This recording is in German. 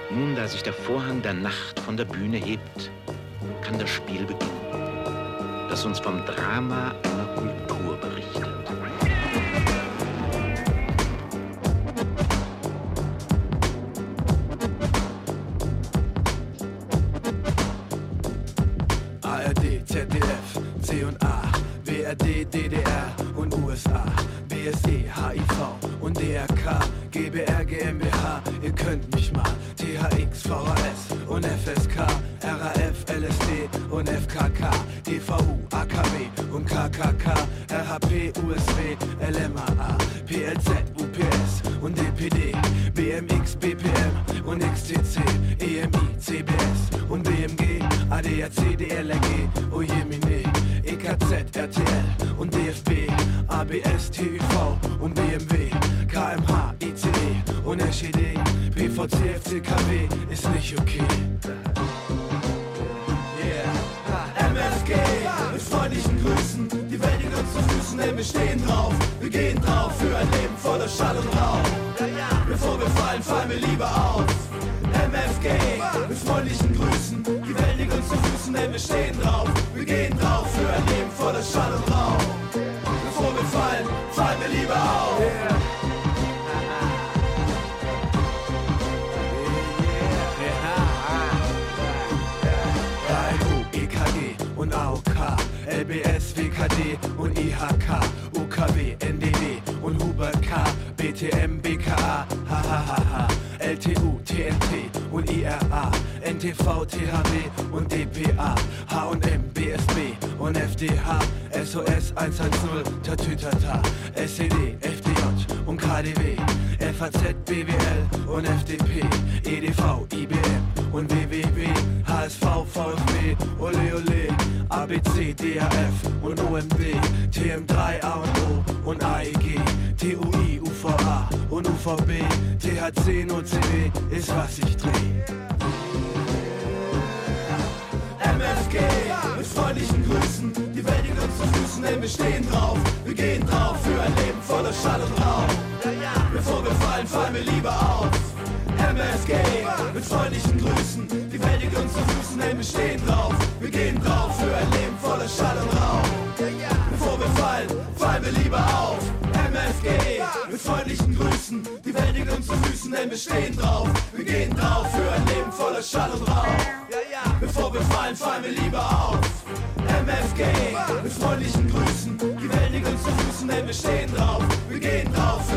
Nun, da sich der Vorhang der Nacht von der Bühne hebt, kann das Spiel beginnen, das uns vom Drama einer Kultur berichtet. ARD, ZDF, C&A, BRD, DDR und USA, BSE, HIV und DRK, GBR, GmbH, ihr könnt mich mal, THX, VHS und FSK, RAF, LSD und FKK, DVU, AKW und KKK, RHP, USW, LMAA, PLZ, UPS und DPD, BMX, BPM und XTC, EMI, CBS und BMG, ADAC, DLRG, Ojemine, EKZ, RTL und DFB, ABS, TÜV und BMW, KMH, ICE und SED, PVC, FCKW ist nicht okay. Yeah. MFG mit freundlichen Grüßen, die Welt liegt uns zu Füßen, denn wir stehen drauf, wir gehen drauf für ein Leben voller Schall und Rauch. Bevor wir fallen, fallen wir lieber auf. MFG mit freundlichen Grüßen, die Welt liegt uns zu Füßen, denn wir stehen drauf, wir gehen drauf für ein Leben voller Schall und Rauch. Bevor wir fallen, fallen wir lieber auf. EKG und AOK, LBS, WKD und IHK, UKW, NDW und Huber K, BTM, BKA, HHHH, LTU, TNT und IRA, NTV, THW und DPA, H&M, BSB und FDH, SOS 110, Tatütata, SED, FDJ und KDW, FAZ, BWL und FDP, EDV, IBM und WWW, HSV, VfB, Ole Ole, ABC, DHF und OMB, TM3, A&O und AEG, TUI, UVA und UVB, THC, NOCW ist was ich dreh. MFG mit freundlichen Grüßen, die Welt liegt uns zu Füßen, denn wir stehen drauf, wir gehen drauf für ein Leben voller Schall und Rauch. Bevor wir fallen, fallen wir lieber auf. MFG mit freundlichen Grüßen, die Welt liegt uns zu Füßen, denn wir stehen drauf, wir gehen drauf für ein Leben voller Schall und Rauch. Bevor wir fallen, fallen wir lieber auf. MFG mit freundlichen Grüßen, die Welt liegt uns zu Füßen, denn wir stehen drauf, wir gehen drauf für ein Leben voller Schall und Rauch. Bevor wir fallen, fallen wir lieber auf. MFG mit freundlichen Grüßen, die Welt liegt uns zu Füßen, denn wir stehen drauf, wir gehen drauf für